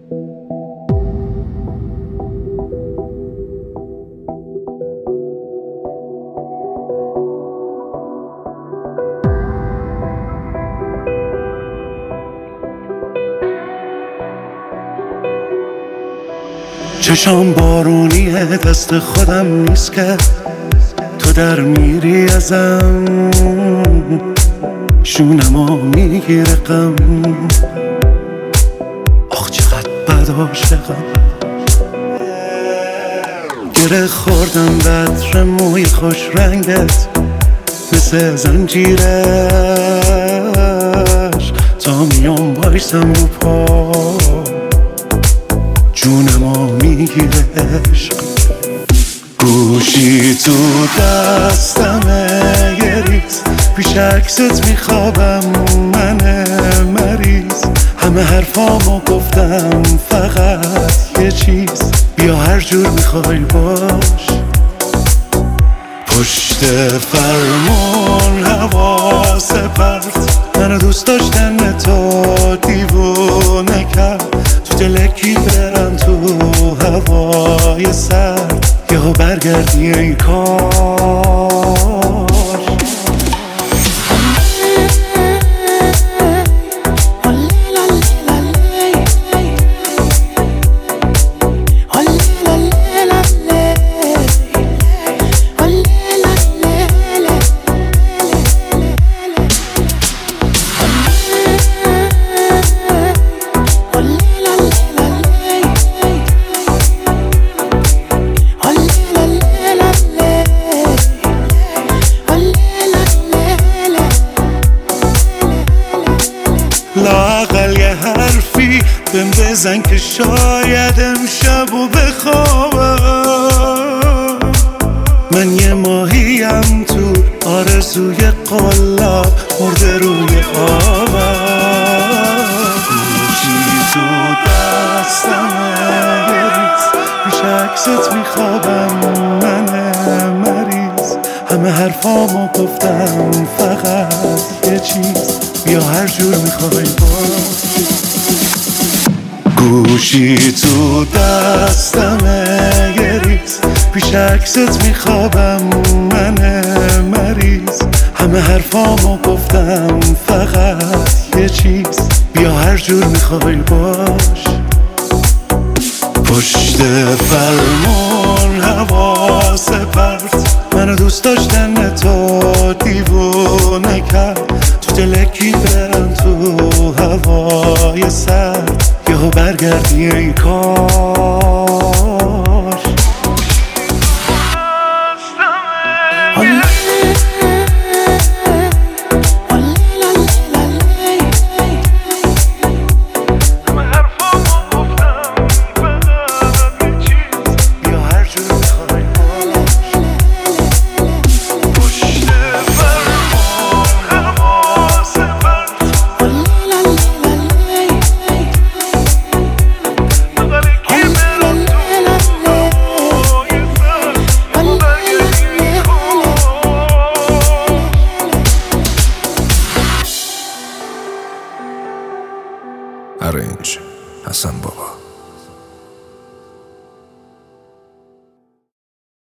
چشام بارونیه، دست خودم نیست که تو در میری ازم، شونمو میگیره غم. آخ چقدر بد عاشقم، گره خوردم بطر موی خوش رنگت مثل زنجیرش، تا میام بایستم رو پا جونمو میگیره عشق. گوشی تو دستمه یه ریز، پیش عکست میخوابم من مریض. همه حرفامو گفتم فقط یه چیز، بیا هر جور میخوای باش. پشت فرمون حواس پرت، منو دوست داشتن تو دیوونه کرد. تو دلکی برم تو هوای سرد، یهو برگردی ای کار. لااقل یه حرفی بهم بزن که شاید امشبو بخوابم. من یه ماهیم تو آرزوی قلاب، مرده روی آبم. گوشی تو دستمه یه ریز، پیش عکست میخوابم من مریض. همه حرفامو گفتم فقط یه چیز، بیا هر جور میخوای باز. گوشی تو دستمه یه ریز، پیش عکست میخوابم من مریض. همه حرفامو گفتم فقط یه چیز، بیا هر جور میخوای باش. پشت فرمون حواس پرت، منو دوست داشتن تو دیوونه کرد. تو دلکی برم تو هوای سرد، یهو برگردی ای کار. Arrange Hasan Baba.